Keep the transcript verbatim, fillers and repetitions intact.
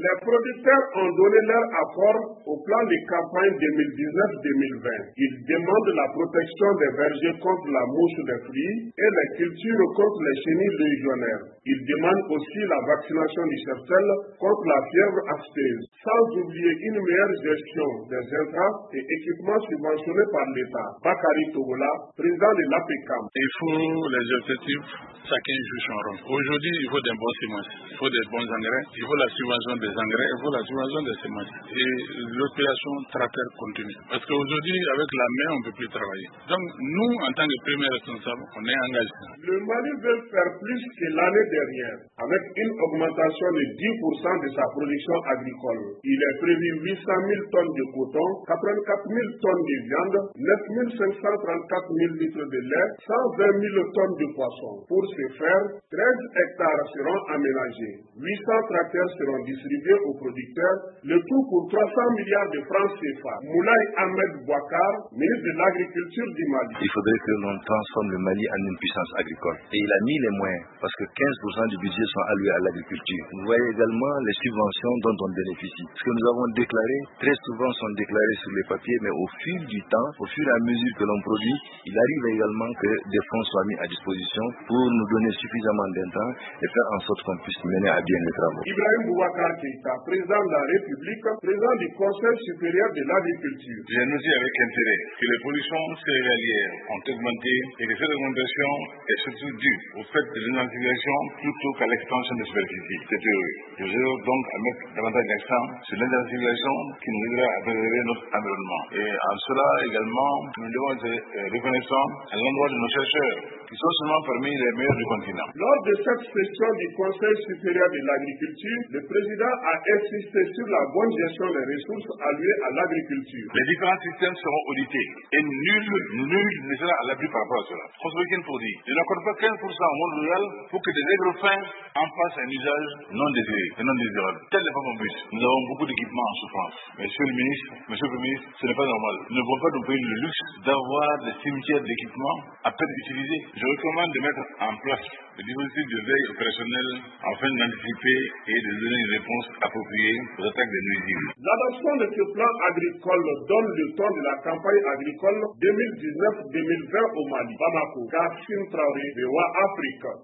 Les producteurs ont donné leur apport au plan de campagne deux mille dix-neuf deux mille vingt. Ils demandent la protection des vergers contre la mouche des fruits et les cultures contre les chenilles légionnaires. Ils demandent aussi la vaccination du cheptel contre la fièvre afteuse, sans oublier une meilleure gestion des intrants et équipements subventionnés par l'État. Bakary Togola, président de l'A P E C A M. Il faut les objectifs, chacun joue son rôle. Aujourd'hui, il faut des bons semences, il faut des bons engrais, il faut la subvention des engrais, il faut la subvention des semences et l'opération tracteur continue. Parce qu'aujourd'hui, avec la main, on ne peut plus travailler. Donc, nous, en tant que premier responsable, on est engagés. Le Mali veut faire plus que l'année dernière, avec une augmentation de dix pour cent de sa production agricole. Il est prévu huit cent mille tonnes de coton, quatre-vingt-quatre mille tonnes de viande, neuf mille cinq cent trente-quatre litres de lait, cent vingt mille tonnes de poissons. Pour ce faire, treize hectares seront aménagés. huit cents tracteurs seront distribués aux producteurs, le tout pour trois cents milliards de francs C F A. Moulay Ahmed Bouakar, ministre de l'Agriculture du Mali. Il faudrait que l'on transforme le Mali en une puissance agricole. Et il a mis les moyens, parce que quinze pour cent du budget sont alloués à l'agriculture. Vous voyez également les subventions dont on bénéficie. Ce que nous avons déclaré, très souvent sont déclarés sur les papiers, mais au fil du temps, au fur et à mesure que l'on produit, il arrive également que des fonds soient mis à disposition pour nous donner suffisamment d'intrants et faire en sorte qu'on puisse mener à bien les travaux. Ibrahim Boubacar Keïta, président de la République, président du Conseil supérieur de l'agriculture. J'ai noté avec intérêt que les productions céréalières ont augmenté et que cette augmentation est surtout due au fait de l'identification plutôt qu'à l'expansion de superficie. C'est heureux. Je veux donc à mettre davantage d'accent sur l'identification qui nous aidera à préserver notre environnement. Et en cela également, nous devons être reconnaissants à l'endroit de nos chercheurs qui sont seulement parmi les meilleurs du continent. Lors de cette session du Conseil supérieur de l'agriculture, le président a insisté sur la bonne gestion des ressources allouées à l'agriculture. Les différents systèmes seront audités et nul, nul ne sera à l'abri par rapport à cela. François Weekend pour dire, je n'accorde pas quinze pour cent au monde rural pour que des agrophins en fassent un usage non désiré et non désirable. Tel n'est pas mon but. Nous avons beaucoup d'équipements en souffrance. Monsieur le ministre, monsieur le Premier ministre, ce n'est pas normal. Nous ne pouvons pas nous payer le luxe d'avoir des cimetières d'équipements à peine utilisés. Je recommande de mettre en place des dispositifs de veille opérationnelle afin d'anticiper et de donner une réponse appropriée aux attaques des nuisibles. L'adoption de ce plan agricole donne le temps de la campagne agricole deux mille dix-neuf deux mille vingt au Mali. Bamako, Kassim Traoré, V O A Afrique.